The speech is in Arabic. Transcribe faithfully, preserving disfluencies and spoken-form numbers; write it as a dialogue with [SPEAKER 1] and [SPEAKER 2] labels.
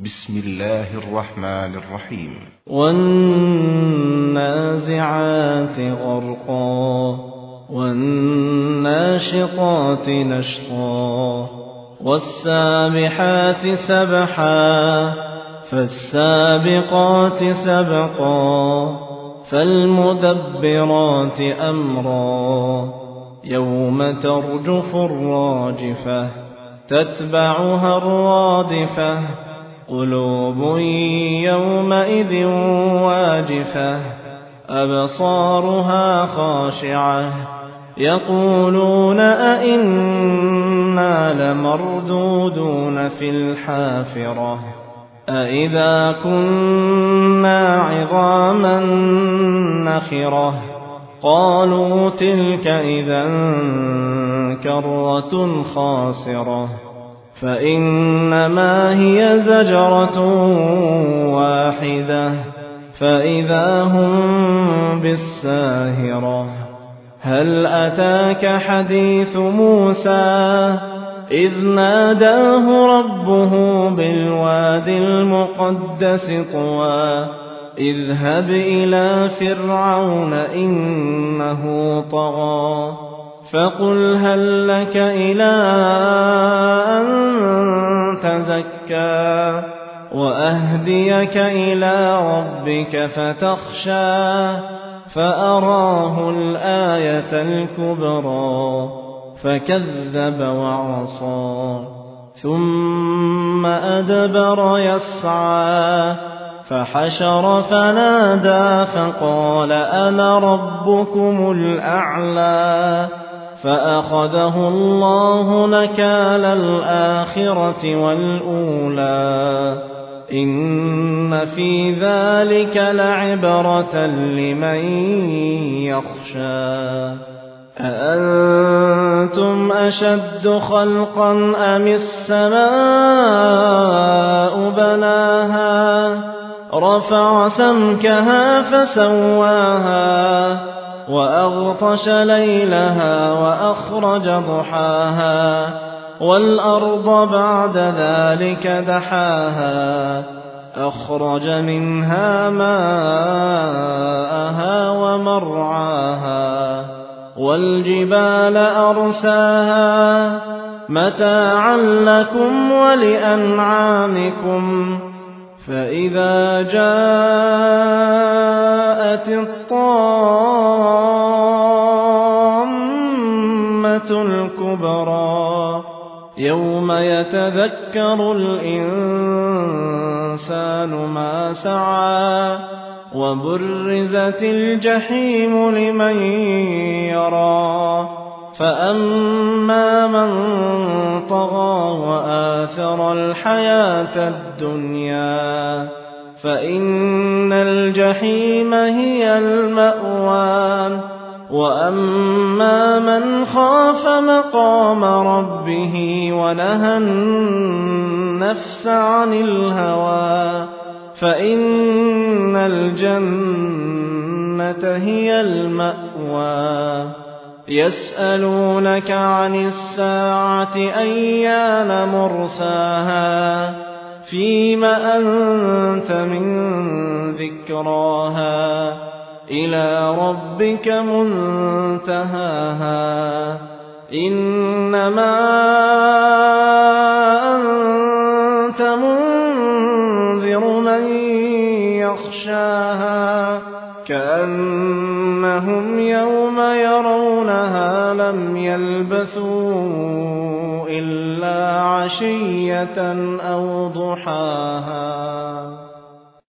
[SPEAKER 1] بسم الله الرحمن الرحيم.
[SPEAKER 2] والنازعات غرقا والناشطات نشطا والسابحات سبحا فالسابقات سبقا فالمدبرات أمرا يوم ترجف الراجفة تتبعها الرادفة قلوب يومئذ واجفة أبصارها خاشعة يقولون أئنا لمردودون في الحافرة أئذا كنا عظاما نخرة قالوا تلك إذا كرة خاسرة فإنما هي زجرة واحدة فإذا هم بالساهرة هل أتاك حديث موسى إذ ناداه ربه بالواد المقدس طوى اذهب إلى فرعون إنه طغى فقل هل لك إلى أن تزكى وأهديك إلى ربك فتخشى فأراه الآية الكبرى فكذب وعصى ثم أدبر يسعى فحشر فنادى فقال أنا ربكم الأعلى فأخذه الله نكال الآخرة والأولى إن في ذلك لعبرة لمن يخشى أأنتم أشد خلقا أم السماء بناها رفع سمكها فسواها وأغطش ليلها وأخرج ضحاها والأرض بعد ذلك دحاها أخرج منها ماءها ومرعاها والجبال أرساها متاعا لكم ولأنعامكم فإذا جاءت الطامة الكبرى يوم يتذكر الإنسان ما سعى وبرزت الجحيم لمن يرى فأما من طغى وآثر الحياة الدنيا فإن الجحيم هي المأوى وأما من خاف مقام ربه ونهى النفس عن الهوى فإن الجنة هي المأوى يسألونك عن الساعة أيان مرساها فيم أنت من ذكراها إلى ربك منتهاها إنما أنت منذر من يخشاها كأنهم يوم يرونها لم يلبثوا إلا عشية أو ضحاها.